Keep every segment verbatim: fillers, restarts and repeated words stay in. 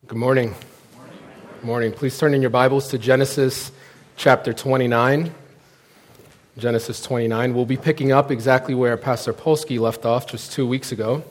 Good morning. Good morning. Please turn in your Bibles to Genesis chapter twenty-nine. Genesis twenty-nine. We'll be picking up exactly where Pastor Polsky left off just two weeks ago.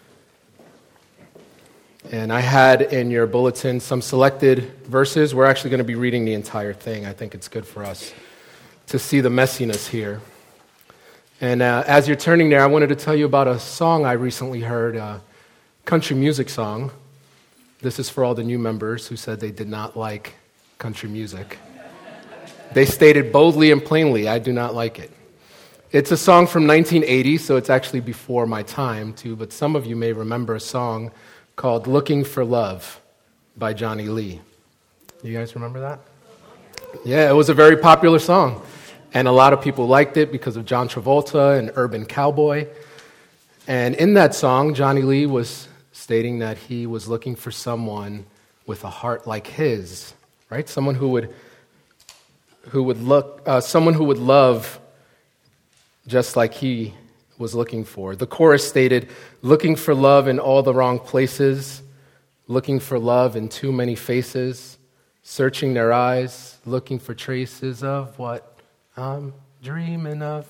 And I had in your bulletin some selected verses. We're actually going to be reading the entire thing. I think it's good for us to see the messiness here. And uh, as you're turning there, I wanted to tell you about a song I recently heard, a country music song. This is for all the new members who said they did not like country music. They stated boldly and plainly, I do not like it. It's a song from nineteen eighty, so it's actually before my time too, but some of you may remember a song called Looking for Love by Johnny Lee. You guys remember that? Yeah, it was a very popular song, and a lot of people liked it because of John Travolta and Urban Cowboy. And in that song, Johnny Lee was stating that he was looking for someone with a heart like his, right? Someone who would, who would look, uh, someone who would love just like he was looking for. The chorus stated, "Looking for love in all the wrong places, looking for love in too many faces, searching their eyes, looking for traces of what I'm dreaming of."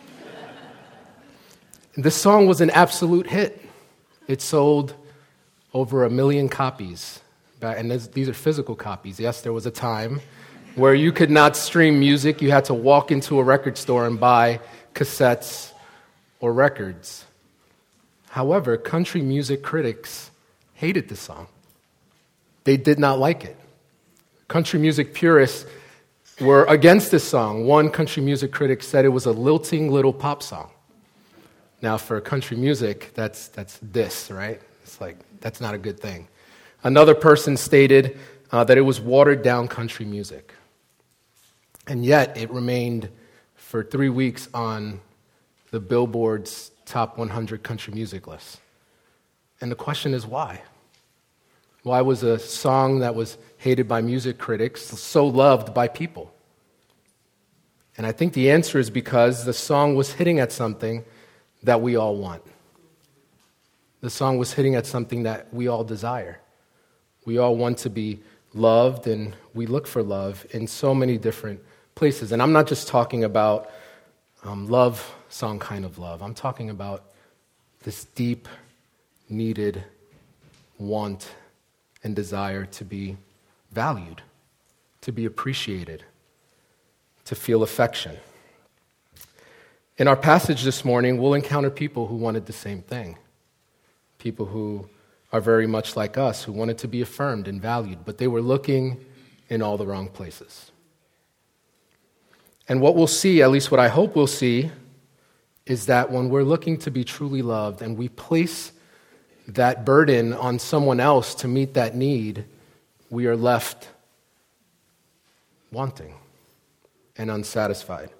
This song was an absolute hit. It sold over a million copies, and these are physical copies. Yes, there was a time where you could not stream music. You had to walk into a record store and buy cassettes or records. However, country music critics hated the song. They did not like it. Country music purists were against this song. One country music critic said it was a lilting little pop song. Now, for country music, that's that's this, right? It's like, that's not a good thing. Another person stated uh, that it was watered-down country music. And yet, it remained for three weeks on the Billboard's top one hundred country music list. And the question is, why? Why was a song that was hated by music critics so loved by people? And I think the answer is because the song was hitting at something that we all want. The song was hitting at something that we all desire. We all want to be loved, and we look for love in so many different places. And I'm not just talking about um, love song kind of love. I'm talking about this deep, needed want and desire to be valued, to be appreciated, to feel affection. In our passage this morning, we'll encounter people who wanted the same thing. People who are very much like us, who wanted to be affirmed and valued, but they were looking in all the wrong places. And what we'll see, at least what I hope we'll see, is that when we're looking to be truly loved and we place that burden on someone else to meet that need, we are left wanting and unsatisfied.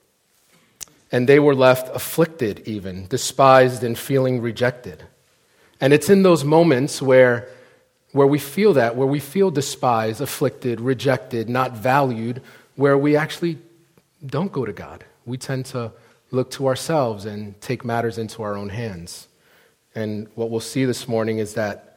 And they were left afflicted even, despised and feeling rejected. And it's in those moments where, where we feel that, where we feel despised, afflicted, rejected, not valued, where we actually don't go to God. We tend to look to ourselves and take matters into our own hands. And what we'll see this morning is that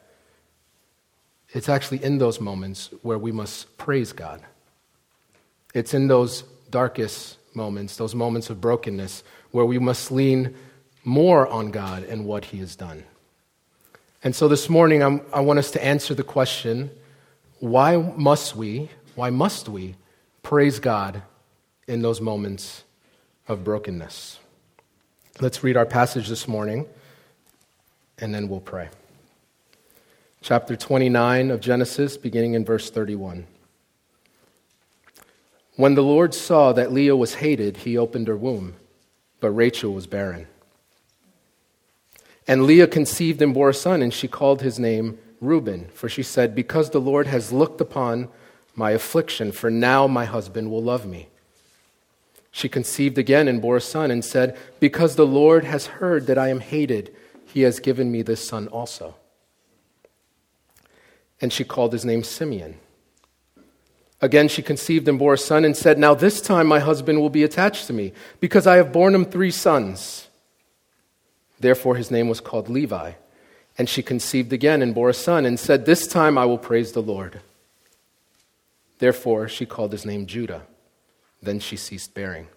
it's actually in those moments where we must praise God. It's in those darkest moments, those moments of brokenness, where we must lean more on God and what He has done. And so this morning, I'm, I want us to answer the question, why must we, why must we praise God in those moments of brokenness? Let's read our passage this morning, and then we'll pray. Chapter twenty-nine of Genesis, beginning in verse thirty-one. When the Lord saw that Leah was hated, He opened her womb, but Rachel was barren. And Leah conceived and bore a son, and she called his name Reuben, for she said, "Because the Lord has looked upon my affliction, for now my husband will love me." She conceived again and bore a son, and said, "Because the Lord has heard that I am hated, He has given me this son also." And she called his name Simeon. Again she conceived and bore a son, and said, "Now this time my husband will be attached to me, because I have borne him three sons." Therefore his name was called Levi. And she conceived again and bore a son and said, "This time I will praise the Lord." Therefore she called his name Judah. Then she ceased bearing.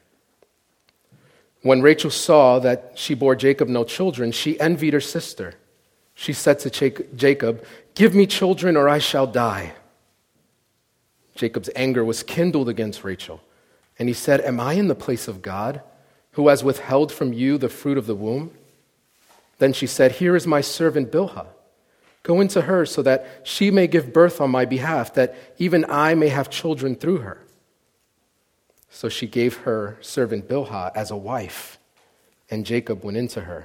When Rachel saw that she bore Jacob no children, she envied her sister. She said to Jacob, "Give me children or I shall die." Jacob's anger was kindled against Rachel, and he said, "Am I in the place of God, who has withheld from you the fruit of the womb?" Then she said, "Here is my servant Bilhah. Go into her so that she may give birth on my behalf, that even I may have children through her." So she gave her servant Bilhah as a wife, and Jacob went into her.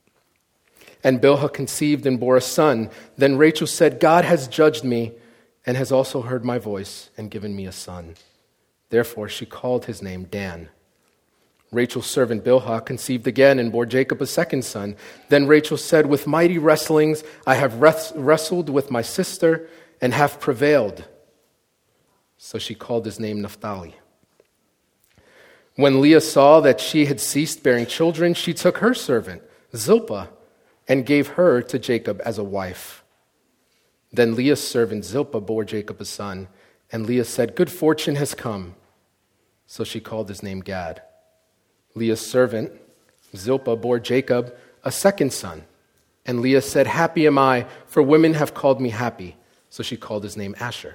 And Bilhah conceived and bore a son. Then Rachel said, "God has judged me and has also heard my voice and given me a son." Therefore she called his name Dan. Rachel's servant Bilhah conceived again and bore Jacob a second son. Then Rachel said, "With mighty wrestlings I have wrestled with my sister and have prevailed." So she called his name Naphtali. When Leah saw that she had ceased bearing children, she took her servant, Zilpah, and gave her to Jacob as a wife. Then Leah's servant Zilpah bore Jacob a son, and Leah said, "Good fortune has come." So she called his name Gad. Leah's servant Zilpah bore Jacob a second son, and Leah said, "Happy am I, for women have called me happy." So she called his name Asher.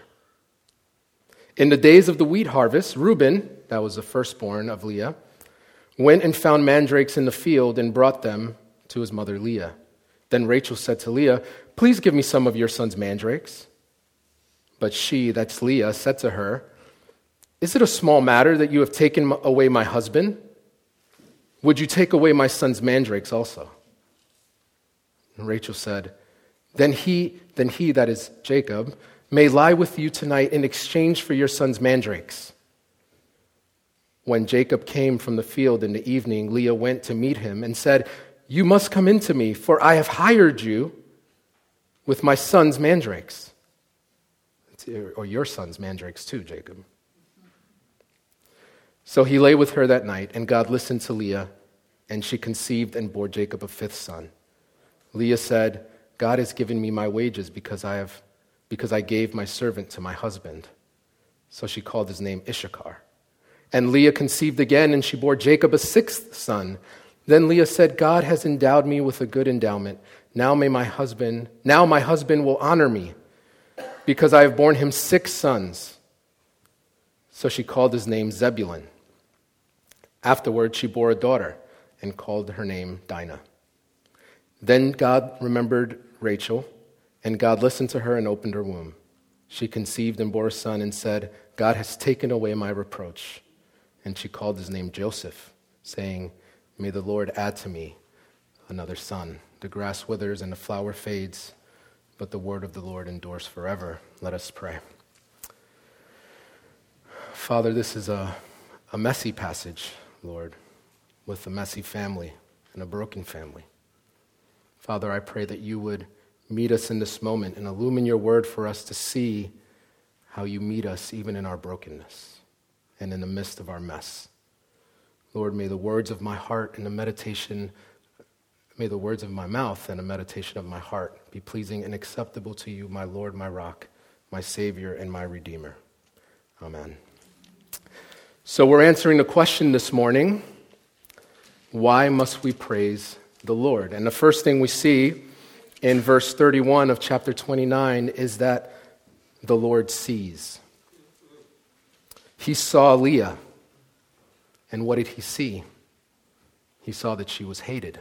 In the days of the wheat harvest, Reuben, that was the firstborn of Leah, went and found mandrakes in the field and brought them to his mother Leah. Then Rachel said to Leah, "Please give me some of your son's mandrakes." But she, that's Leah, said to her, "Is it a small matter that you have taken away my husband? Would you take away my son's mandrakes also?" And Rachel said, Then he, then he, that is Jacob, may lie with you tonight in exchange for your son's mandrakes." When Jacob came from the field in the evening, Leah went to meet him and said, "You must come in to me, for I have hired you with my son's mandrakes." Or your son's mandrakes too, Jacob. So he lay with her that night, and God listened to Leah, and she conceived and bore Jacob a fifth son. Leah said, "God has given me my wages because I have because I gave my servant to my husband." So she called his name Issachar. And Leah conceived again, and she bore Jacob a sixth son. Then Leah said, "God has endowed me with a good endowment. Now may my husband, now my husband will honor me, because I have borne him six sons." So she called his name Zebulun. Afterward, she bore a daughter and called her name Dinah. Then God remembered Rachel, and God listened to her and opened her womb. She conceived and bore a son and said, "God has taken away my reproach." And she called his name Joseph, saying, "May the Lord add to me another son." The grass withers and the flower fades, but the word of the Lord endures forever. Let us pray. Father, this is a, a messy passage, Lord, with a messy family and a broken family. Father, I pray that you would meet us in this moment and illumine your word for us to see how you meet us even in our brokenness and in the midst of our mess. Lord, may the words of my heart and the meditation, may the words of my mouth and the meditation of my heart be pleasing and acceptable to you, my Lord, my rock, my Savior, and my Redeemer. Amen. So we're answering the question this morning, why must we praise the Lord? And the first thing we see in verse thirty-one of chapter twenty-nine is that the Lord sees. He saw Leah, and what did he see? He saw that she was hated.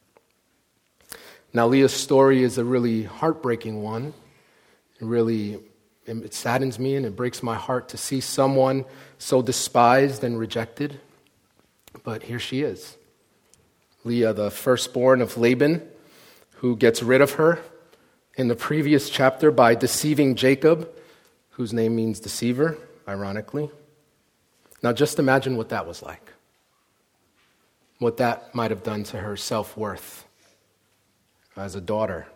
Now, Leah's story is a really heartbreaking one. It really, it saddens me and it breaks my heart to see someone so despised and rejected. But here she is. Leah, the firstborn of Laban, who gets rid of her in the previous chapter by deceiving Jacob, whose name means deceiver, ironically. Now just imagine what that was like. What that might have done to her self-worth as a daughter.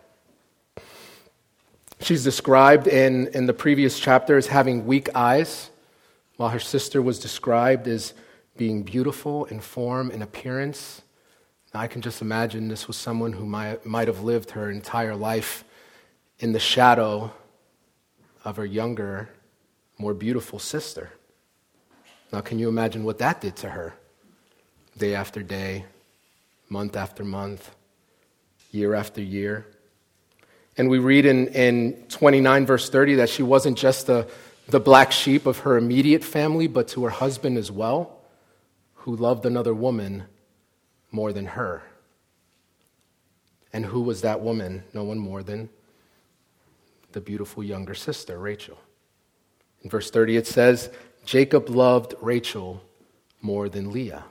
She's described in, in the previous chapter as having weak eyes, while her sister was described as being beautiful in form and appearance. Now, I can just imagine this was someone who might, might have lived her entire life in the shadow of her younger, more beautiful sister. Now, can you imagine what that did to her? Day after day, month after month, year after year. And we read in, in twenty-nine, verse thirty, that she wasn't just the, the black sheep of her immediate family, but to her husband as well, who loved another woman more than her. And who was that woman? No one more than the beautiful younger sister, Rachel. In verse thirty, it says, Jacob loved Rachel more than Leah.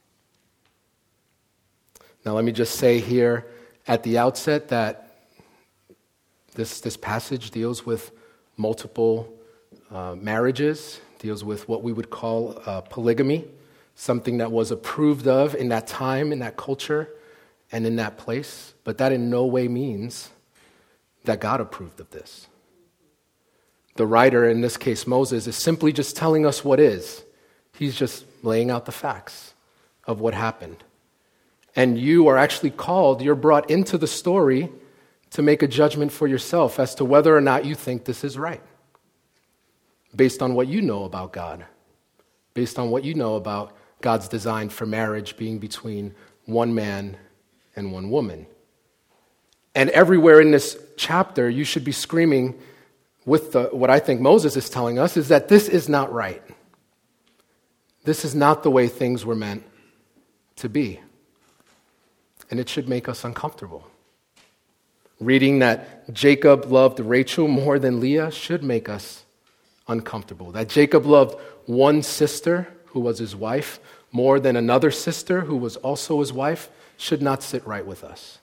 Now, let me just say here at the outset that this, this passage deals with multiple uh, marriages, deals with what we would call uh, polygamy, something that was approved of in that time, in that culture, and in that place. But that in no way means that God approved of this. The writer, in this case Moses, is simply just telling us what is. He's just laying out the facts of what happened. And you are actually called, you're brought into the story to make a judgment for yourself as to whether or not you think this is right. Based on what you know about God. Based on what you know about God's design for marriage being between one man and one woman. And everywhere in this chapter, you should be screaming with the, what I think Moses is telling us, is that this is not right. This is not the way things were meant to be. And it should make us uncomfortable. Reading that Jacob loved Rachel more than Leah should make us uncomfortable. That Jacob loved one sister, who was his wife, more than another sister, who was also his wife, should not sit right with us.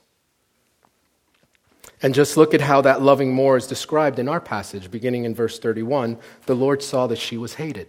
And just look at how that loving more is described in our passage, beginning in verse thirty-one. The Lord saw that she was hated.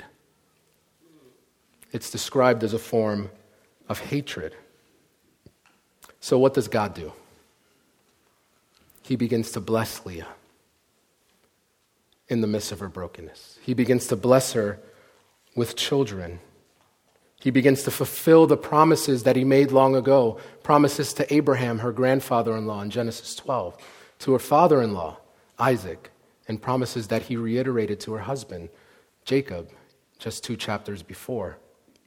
It's described as a form of hatred. So what does God do? He begins to bless Leah in the midst of her brokenness. He begins to bless her with children. He begins to fulfill the promises that he made long ago, promises to Abraham, her grandfather-in-law, in Genesis twelve, to her father-in-law, Isaac, and promises that he reiterated to her husband, Jacob, just two chapters before.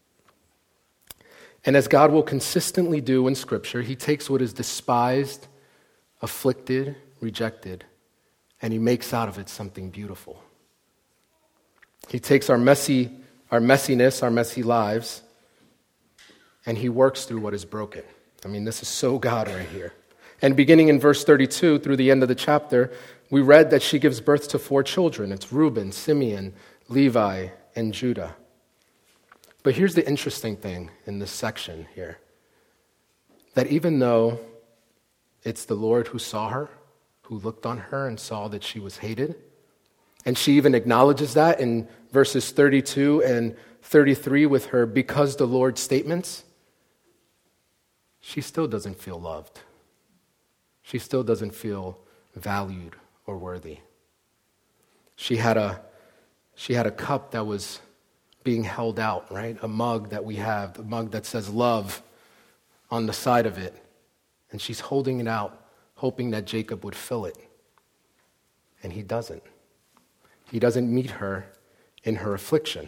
And as God will consistently do in Scripture, he takes what is despised, afflicted, rejected, and he makes out of it something beautiful. He takes our messy, our messiness, our messy lives, and he works through what is broken. I mean, this is so God right here. And beginning in verse thirty-two through the end of the chapter, we read that she gives birth to four children. It's Reuben, Simeon, Levi, and Judah. But here's the interesting thing in this section here. That even though it's the Lord who saw her, who looked on her and saw that she was hated, and she even acknowledges that in verses thirty-two and thirty-three with her because the Lord statements, she still doesn't feel loved. She still doesn't feel valued or worthy. She had a, she had a cup that was being held out, right? A mug that we have, the mug that says love on the side of it. And she's holding it out, hoping that Jacob would fill it. And he doesn't. He doesn't meet her in her affliction.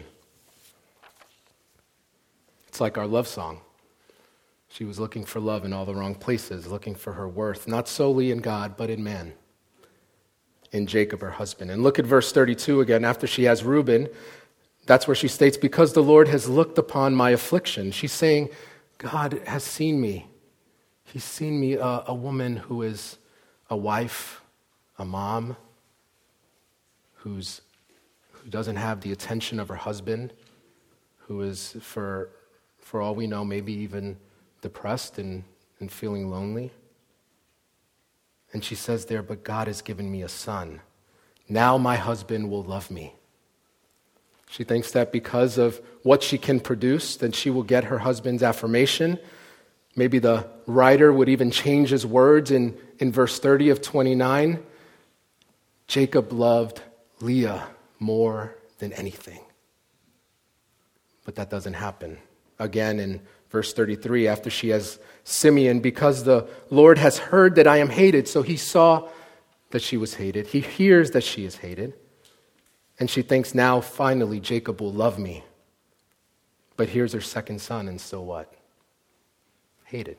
It's like our love song. She was looking for love in all the wrong places, looking for her worth, not solely in God, but in man, in Jacob, her husband. And look at verse thirty-two again. After she has Reuben, that's where she states, because the Lord has looked upon my affliction. She's saying, God has seen me. He's seen me, uh, a woman who is a wife, a mom, who's who doesn't have the attention of her husband, who is, for for all we know, maybe even depressed and, and feeling lonely. And she says there, but God has given me a son. Now my husband will love me. She thinks that because of what she can produce, then she will get her husband's affirmation. Maybe the writer would even change his words in, in verse thirty of twenty-nine. Jacob loved Leah more than anything. But that doesn't happen. Again, in Verse thirty-three, after she has Simeon, because the Lord has heard that I am hated. So he saw that she was hated. He hears that she is hated. And she thinks, now finally Jacob will love me. But here's her second son, and still what? Hated.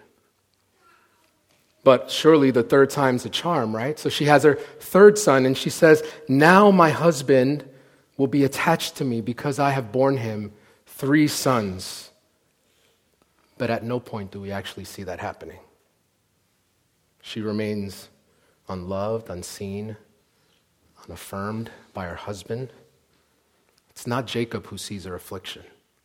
But surely the third time's a charm, right? So she has her third son, and she says, now my husband will be attached to me because I have borne him three sons. But at no point do we actually see that happening. She remains unloved, unseen, unaffirmed by her husband. It's not Jacob who sees her affliction.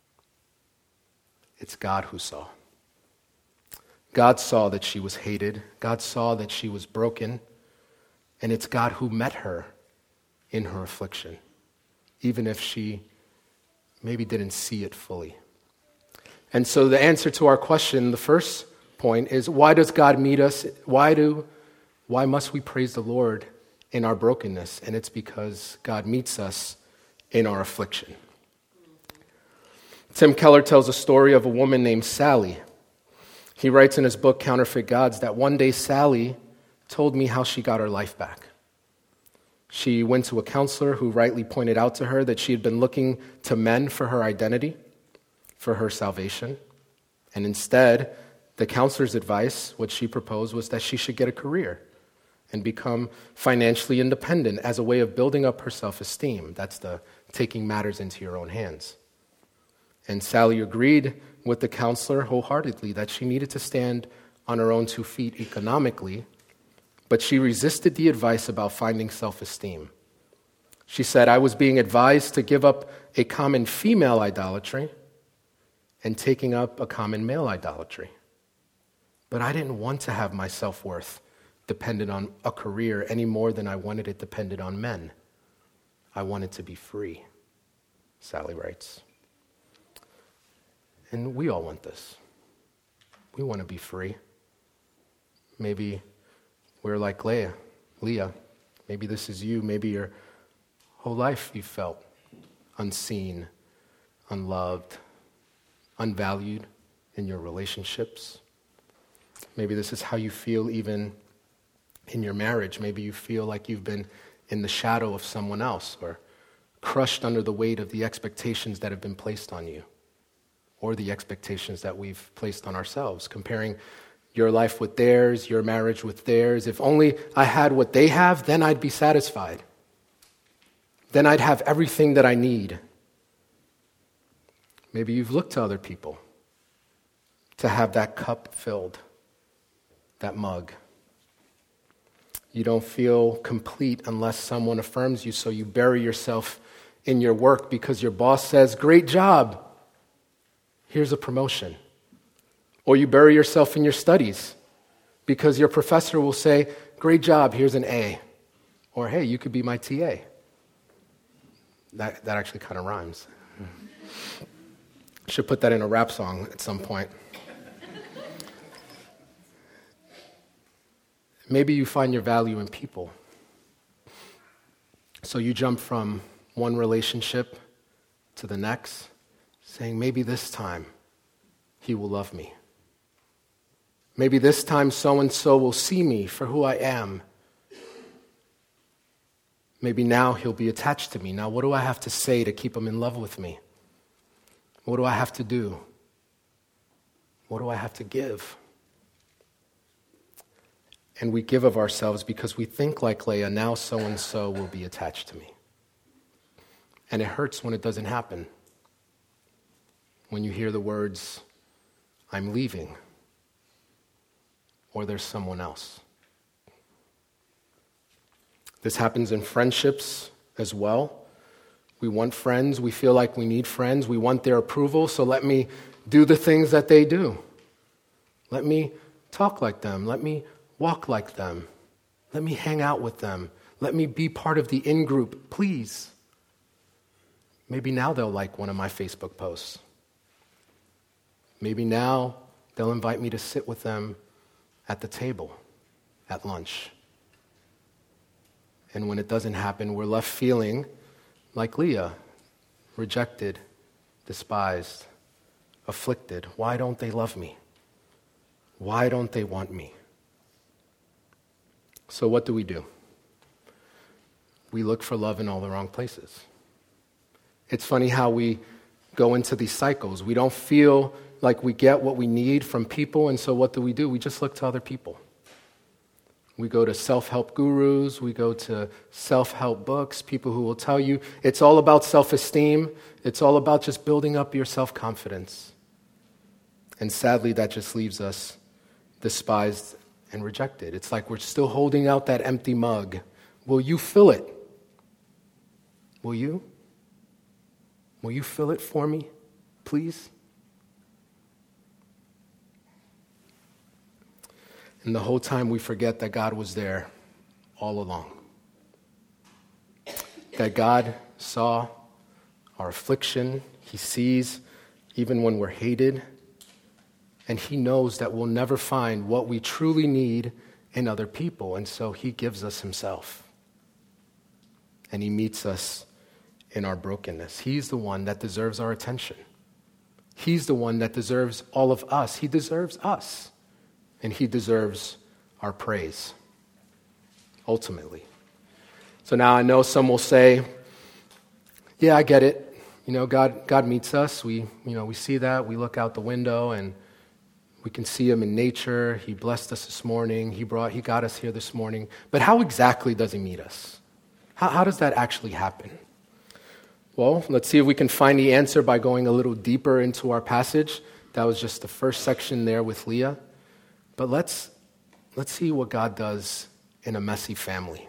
It's God who saw. God saw that she was hated. God saw that she was broken. And it's God who met her in her affliction, even if she maybe didn't see it fully. And so the answer to our question, the first point, is why does God meet us? Why do, why must we praise the Lord in our brokenness? And it's because God meets us in our affliction. Tim Keller tells a story of a woman named Sally. He writes in his book, Counterfeit Gods, that one day Sally told me how she got her life back. She went to a counselor who rightly pointed out to her that she had been looking to men for her identity, for her salvation. And instead, the counselor's advice, what she proposed, was that she should get a career and become financially independent as a way of building up her self-esteem. That's the taking matters into your own hands. And Sally agreed with the counselor wholeheartedly that she needed to stand on her own two feet economically, but she resisted the advice about finding self-esteem. She said, I was being advised to give up a common female idolatry and taking up a common male idolatry. But I didn't want to have my self-worth dependent on a career any more than I wanted it dependent on men. I wanted to be free, Sally writes. And we all want this. We want to be free. Maybe we're like Leah, Leah. Maybe this is you. Maybe your whole life you felt unseen, unloved, unvalued in your relationships. Maybe this is how you feel even in your marriage. Maybe you feel like you've been in the shadow of someone else or crushed under the weight of the expectations that have been placed on you, or the expectations that we've placed on ourselves, comparing your life with theirs, your marriage with theirs. If only I had what they have, then I'd be satisfied. Then I'd have everything that I need. Maybe you've looked to other people to have that cup filled, that mug. You don't feel complete unless someone affirms you, so you bury yourself in your work because your boss says, great job, here's a promotion. Or you bury yourself in your studies because your professor will say, great job, here's an A. Or, hey, you could be my T A. That, that actually kind of rhymes. Should put that in a rap song at some point. Maybe you find your value in people. So you jump from one relationship to the next, saying, maybe this time he will love me. Maybe this time so-and-so will see me for who I am. Maybe now he'll be attached to me. Now what do I have to say to keep him in love with me? What do I have to do? What do I have to give? And we give of ourselves because we think like Leah, now so-and-so will be attached to me. And it hurts when it doesn't happen. When you hear the words, I'm leaving, or there's someone else. This happens in friendships as well. We want friends. We feel like we need friends. We want their approval, so let me do the things that they do. Let me talk like them. Let me walk like them. Let me hang out with them. Let me be part of the in-group, please. Maybe now they'll like one of my Facebook posts. Maybe now they'll invite me to sit with them at the table, at lunch. And when it doesn't happen, we're left feeling like Leah, rejected, despised, afflicted? Why don't they love me? Why don't they want me? So what do we do? We look for love in all the wrong places. It's funny how we go into these cycles. We don't feel like we get what we need from people, and so what do we do? We just look to other people. We go to self-help gurus, we go to self-help books, people who will tell you it's all about self-esteem, it's all about just building up your self-confidence. And sadly, that just leaves us despised and rejected. It's like we're still holding out that empty mug. Will you fill it? Will you? Will you fill it for me, please? And the whole time we forget that God was there all along. That God saw our affliction. He sees even when we're hated. And he knows that we'll never find what we truly need in other people. And so he gives us himself. And he meets us in our brokenness. He's the one that deserves our attention. He's the one that deserves all of us. He deserves us. And he deserves our praise, ultimately. So now I know some will say, yeah, I get it. You know, God God meets us. We, you know, we see that. We look out the window and we can see him in nature. He blessed us this morning. He brought, he got us here this morning. But how exactly does he meet us? How, how does that actually happen? Well, let's see if we can find the answer by going a little deeper into our passage. That was just the first section there with Leah. But let's let's see what God does in a messy family.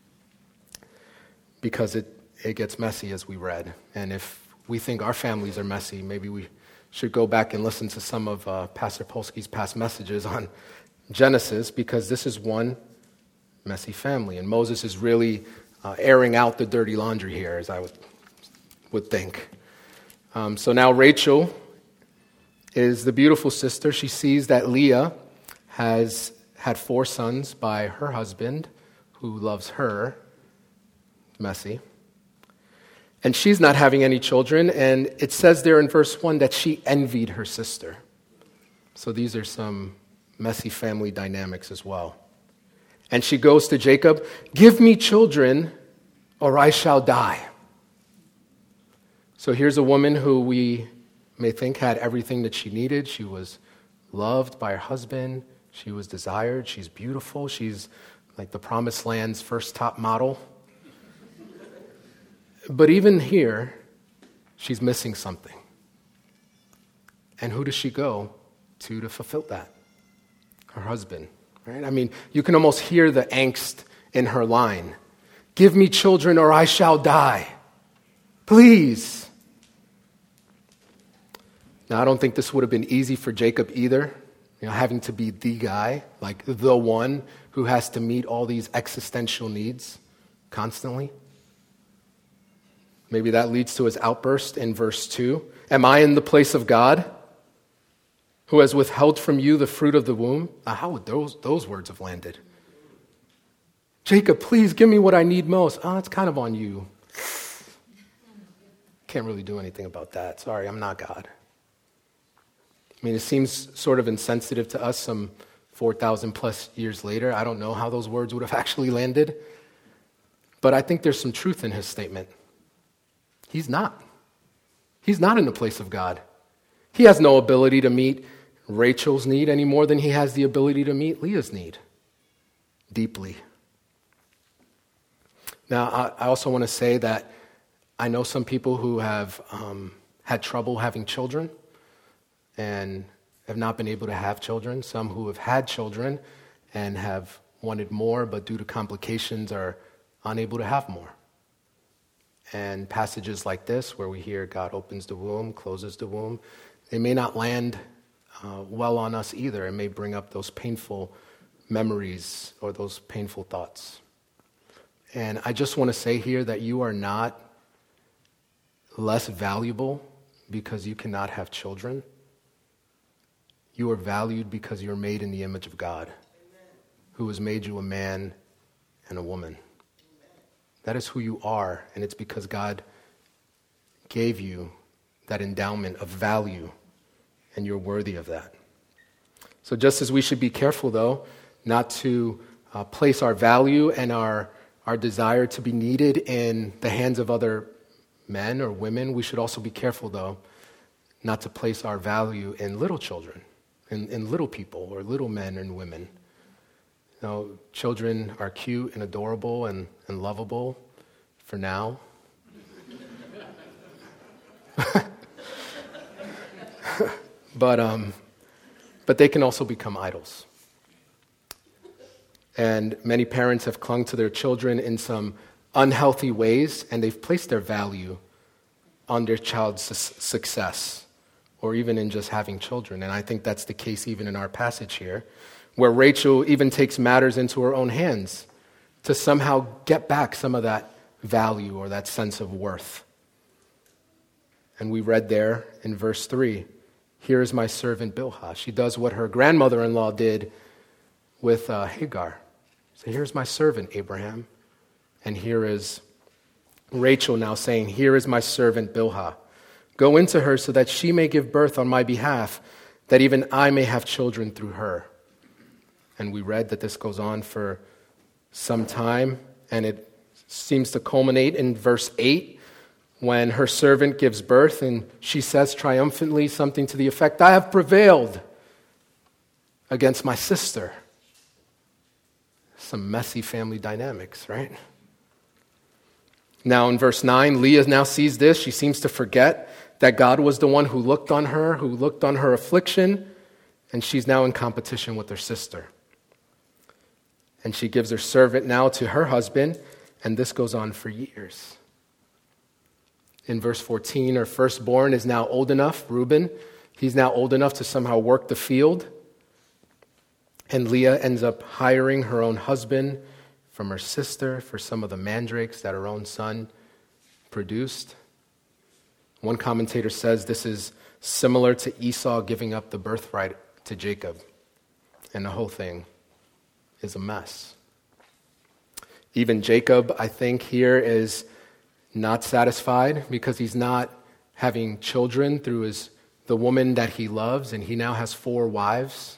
Because it, it gets messy as we read. And if we think our families are messy, maybe we should go back and listen to some of uh, Pastor Polsky's past messages on Genesis, because this is one messy family. And Moses is really uh, airing out the dirty laundry here, as I would, would think. Um, so now Rachel is the beautiful sister. She sees that Leah has had four sons by her husband, who loves her. Messy. And she's not having any children, and it says there in verse one that she envied her sister. So these are some messy family dynamics as well. And she goes to Jacob, "Give me children, or I shall die." So here's a woman who we may think had everything that she needed. She was loved by her husband. She was desired. She's beautiful. She's like the Promised Land's first top model. But even here, she's missing something. And who does she go to to fulfill that? Her husband, right? I mean, you can almost hear the angst in her line. "Give me children or I shall die. Please." Now, I don't think this would have been easy for Jacob either. You know, having to be the guy, like the one who has to meet all these existential needs constantly. Maybe that leads to his outburst in verse two. "Am I in the place of God, who has withheld from you the fruit of the womb?" Now, how would those, those words have landed? "Jacob, please give me what I need most." Oh, it's kind of on you. Can't really do anything about that. Sorry, I'm not God. I mean, it seems sort of insensitive to us some four thousand plus years later. I don't know how those words would have actually landed. But I think there's some truth in his statement. He's not. He's not in the place of God. He has no ability to meet Rachel's need any more than he has the ability to meet Leah's need deeply. Now, I also want to say that I know some people who have um, had trouble having children and have not been able to have children. Some who have had children and have wanted more, but due to complications are unable to have more. And passages like this, where we hear God opens the womb, closes the womb, they may not land uh, well on us either. It may bring up those painful memories or those painful thoughts. And I just want to say here that you are not less valuable because you cannot have children. You are valued because you're made in the image of God, who has made you a man and a woman. That is who you are, and it's because God gave you that endowment of value and you're worthy of that. So just as we should be careful, though, not to uh, place our value and our, our desire to be needed in the hands of other men or women, we should also be careful, though, not to place our value in little children, in, in little people or little men and women. You know, children are cute and adorable and, and lovable for now. but um, but they can also become idols. And many parents have clung to their children in some unhealthy ways, and they've placed their value on their child's su- success, or even in just having children. And I think that's the case even in our passage here, where Rachel even takes matters into her own hands to somehow get back some of that value or that sense of worth. And we read there in verse three, here is my servant Bilhah. She does what her grandmother-in-law did with uh, Hagar. So here's my servant Abraham. And here is Rachel now saying, here is my servant Bilhah. Go into her so that she may give birth on my behalf, that even I may have children through her. And we read that this goes on for some time, and it seems to culminate in verse eight, when her servant gives birth, and she says triumphantly something to the effect, I have prevailed against my sister. Some messy family dynamics, right? Now in verse nine, Leah now sees this. She seems to forget that God was the one who looked on her, who looked on her affliction, and she's now in competition with her sister. And she gives her servant now to her husband, and this goes on for years. In verse fourteen, her firstborn is now old enough, Reuben. He's now old enough to somehow work the field. And Leah ends up hiring her own husband from her sister for some of the mandrakes that her own son produced. One commentator says this is similar to Esau giving up the birthright to Jacob. And the whole thing is a mess. Even Jacob, I think, here is not satisfied because he's not having children through his the woman that he loves, and he now has four wives.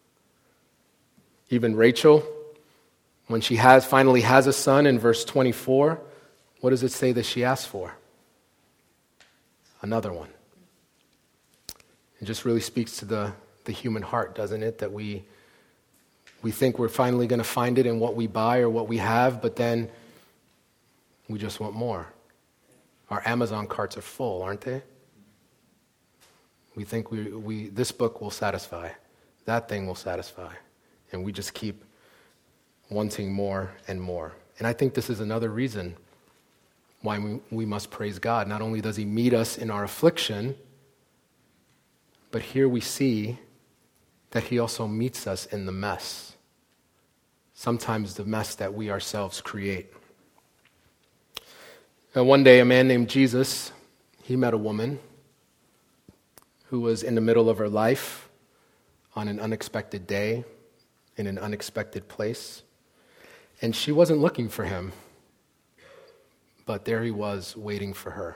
Even Rachel, when she has finally has a son in verse twenty-four, what does it say that she asks for? Another one. It just really speaks to the, the human heart, doesn't it? That we we think we're finally going to find it in what we buy or what we have, but then we just want more. Our Amazon carts are full, aren't they? We think we, we this book will satisfy. That thing will satisfy. And we just keep wanting more and more. And I think this is another reason why we, we must praise God. Not only does he meet us in our affliction, but here we see that he also meets us in the mess. Sometimes the mess that we ourselves create. Now, one day, a man named Jesus, he met a woman who was in the middle of her life on an unexpected day, in an unexpected place. And she wasn't looking for him, but there he was waiting for her.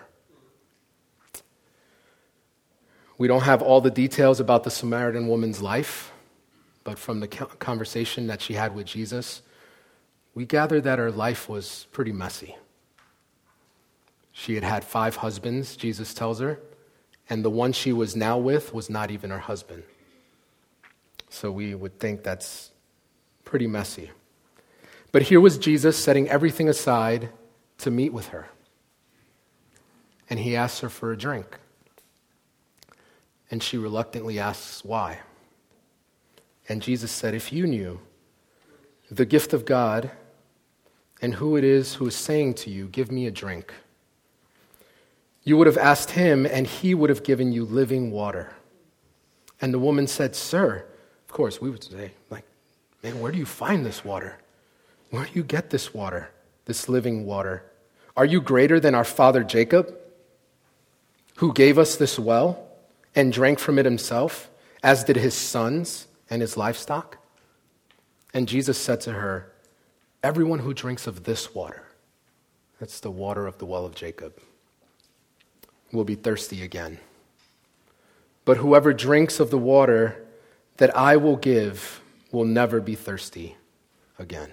We don't have all the details about the Samaritan woman's life, but from the conversation that she had with Jesus, we gather that her life was pretty messy. She had had five husbands, Jesus tells her, and the one she was now with was not even her husband. So we would think that's pretty messy. But here was Jesus setting everything aside to meet with her. And he asks her for a drink. And she reluctantly asks why. And Jesus said, if you knew the gift of God and who it is who is saying to you, give me a drink, you would have asked him, and he would have given you living water. And the woman said, sir, of course, we would say, like, man, where do you find this water? Where do you get this water, this living water? Are you greater than our father Jacob, who gave us this well and drank from it himself, as did his sons and his livestock? And Jesus said to her, everyone who drinks of this water, that's the water of the well of Jacob, will be thirsty again. but whoever drinks of the water that I will give will never be thirsty again.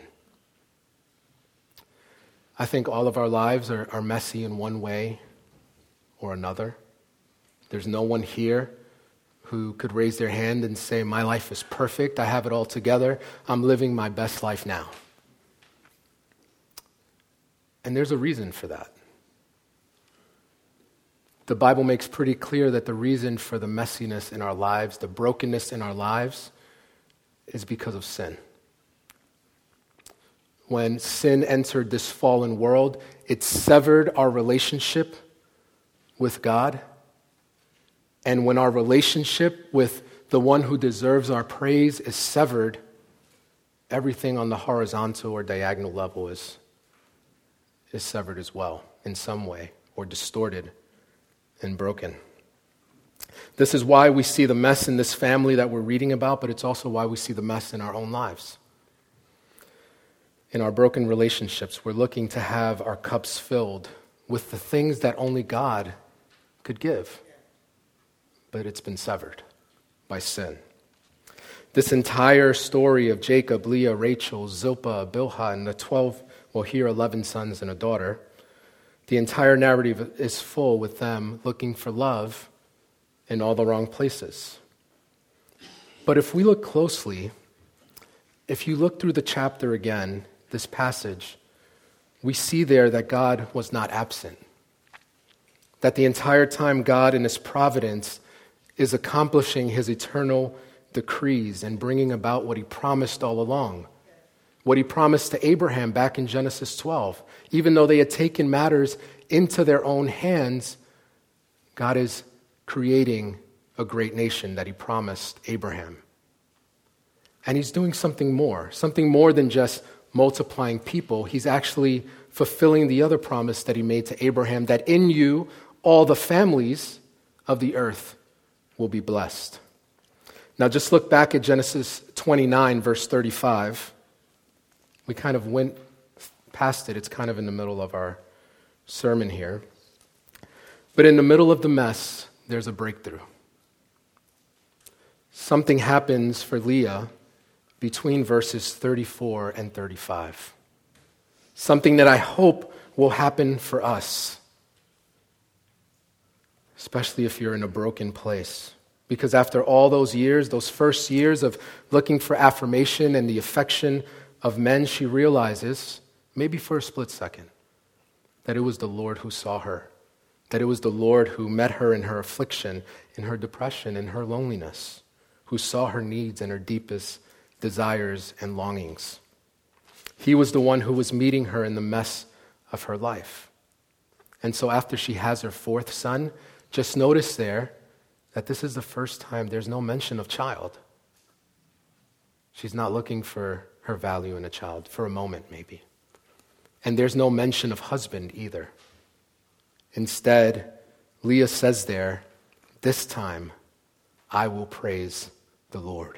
I think all of our lives are, are messy in one way or another. There's no one here who could raise their hand and say, my life is perfect, I have it all together, I'm living my best life now. And there's a reason for that. The Bible makes pretty clear that the reason for the messiness in our lives, the brokenness in our lives, is because of sin. When sin entered this fallen world, it severed our relationship with God. And when our relationship with the one who deserves our praise is severed, everything on the horizontal or diagonal level is, is severed as well in some way, or distorted and broken. This is why we see the mess in this family that we're reading about, but it's also why we see the mess in our own lives. In our broken relationships, we're looking to have our cups filled with the things that only God could give. But it's been severed by sin. This entire story of Jacob, Leah, Rachel, Zilpah, Bilhah, and the twelve, well here eleven sons and a daughter, the entire narrative is full with them looking for love in all the wrong places. But if we look closely, if you look through the chapter again, this passage, we see there that God was not absent. That the entire time God in his providence is accomplishing his eternal decrees and bringing about what he promised all along. What he promised to Abraham back in Genesis twelve. Even though they had taken matters into their own hands, God is creating a great nation that he promised Abraham. And he's doing something more, something more than just multiplying people. He's actually fulfilling the other promise that he made to Abraham, that in you all the families of the earth will be blessed. Now just look back at Genesis twenty-nine, verse thirty-five. We kind of went past it. It's kind of in the middle of our sermon here. But in the middle of the mess, there's a breakthrough. Something happens for Leah between verses thirty-four and thirty-five. Something that I hope will happen for us, especially if you're in a broken place. Because after all those years, those first years of looking for affirmation and the affection of men, she realizes, maybe for a split second, that it was the Lord who saw her, that it was the Lord who met her in her affliction, in her depression, in her loneliness, who saw her needs and her deepest desires and longings. He was the one who was meeting her in the mess of her life. And so after she has her fourth son, just notice there that this is the first time there's no mention of child. She's not looking for her value in a child, for a moment maybe. And there's no mention of husband either. Instead, Leah says there, this time I will praise the Lord.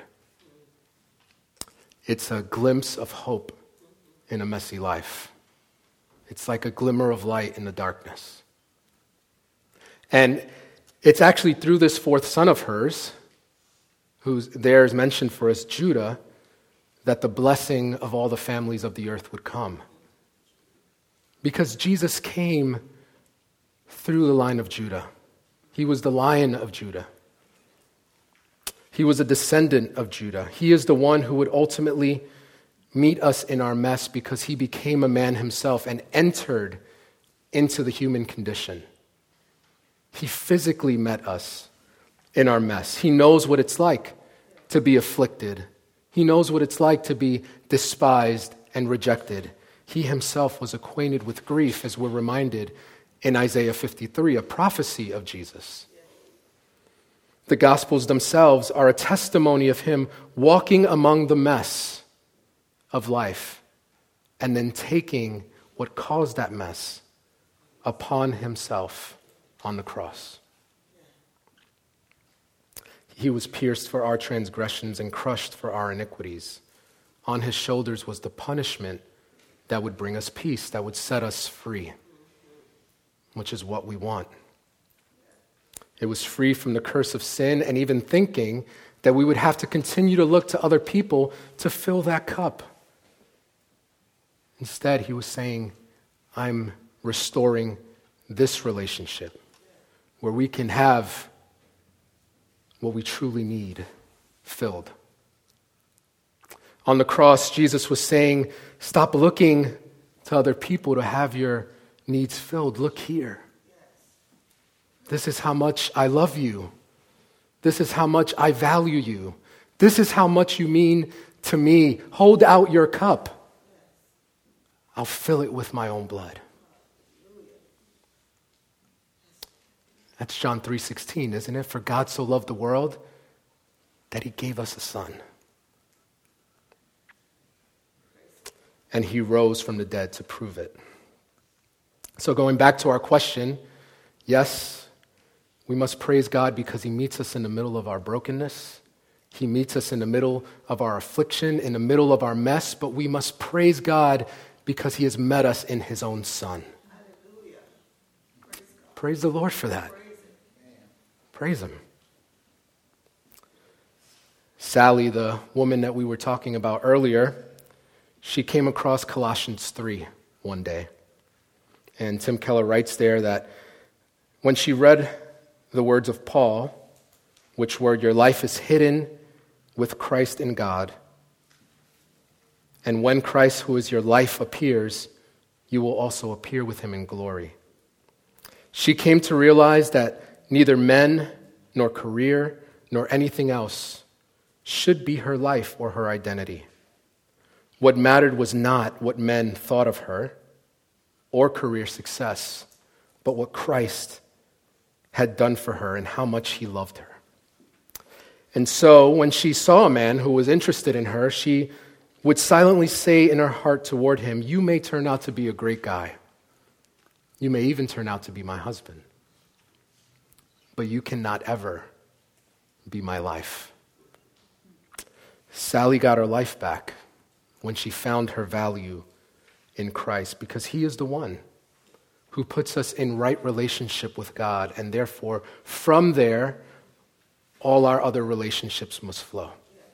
It's a glimpse of hope in a messy life. It's like a glimmer of light in the darkness. And it's actually through this fourth son of hers, who's there is mentioned for us, Judah, that the blessing of all the families of the earth would come. Because Jesus came through the line of Judah. He was the Lion of Judah. He was a descendant of Judah. He is the one who would ultimately meet us in our mess because he became a man himself and entered into the human condition. He physically met us in our mess. He knows what it's like to be afflicted. He knows what it's like to be despised and rejected. He himself was acquainted with grief, as we're reminded in Isaiah fifty-three, a prophecy of Jesus. The Gospels themselves are a testimony of him walking among the mess of life and then taking what caused that mess upon himself on the cross. He was pierced for our transgressions and crushed for our iniquities. On his shoulders was the punishment that would bring us peace, that would set us free, which is what we want. It was free from the curse of sin and even thinking that we would have to continue to look to other people to fill that cup. Instead, he was saying, I'm restoring this relationship where we can have what we truly need filled. On the cross, Jesus was saying, stop looking to other people to have your needs filled. Look here. This is how much I love you. This is how much I value you. This is how much you mean to me. Hold out your cup. I'll fill it with my own blood. That's John three sixteen, isn't it? For God so loved the world that he gave us a son. And he rose from the dead to prove it. So going back to our question, yes, we must praise God because he meets us in the middle of our brokenness. He meets us in the middle of our affliction, in the middle of our mess, but we must praise God because he has met us in his own son. Hallelujah. Praise, praise the Lord for that. Praise, praise him. Sally, the woman that we were talking about earlier, she came across Colossians three one day. And Tim Keller writes there that when she read the words of Paul, which were, your life is hidden with Christ in God, and when Christ, who is your life, appears, you will also appear with him in glory. She came to realize that neither men, nor career, nor anything else should be her life or her identity. What mattered was not what men thought of her or career success, but what Christ had done for her and how much he loved her. And so when she saw a man who was interested in her, she would silently say in her heart toward him, you may turn out to be a great guy. You may even turn out to be my husband. But you cannot ever be my life. Sally got her life back when she found her value in Christ, because he is the one who puts us in right relationship with God, and therefore from there all our other relationships must flow.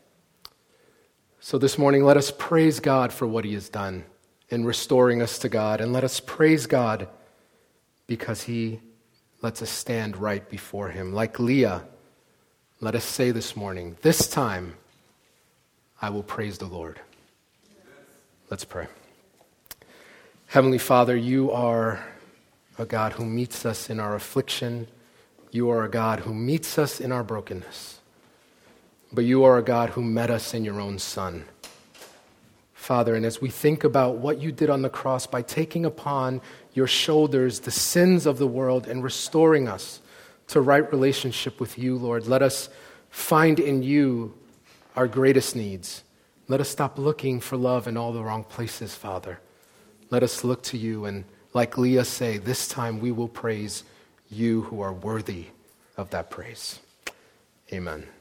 So this morning, let us praise God for what he has done in restoring us to God, and let us praise God because he lets us stand right before him. Like Leah, let us say this morning, this time I will praise the Lord. Let's pray. Heavenly Father, you are a God who meets us in our affliction. You are a God who meets us in our brokenness. But you are a God who met us in your own Son. Father, and as we think about what you did on the cross by taking upon your shoulders the sins of the world and restoring us to right relationship with you, Lord, let us find in you our greatest needs. Let us stop looking for love in all the wrong places, Father. Let us look to you and, like Leah, say, this time we will praise you who are worthy of that praise. Amen.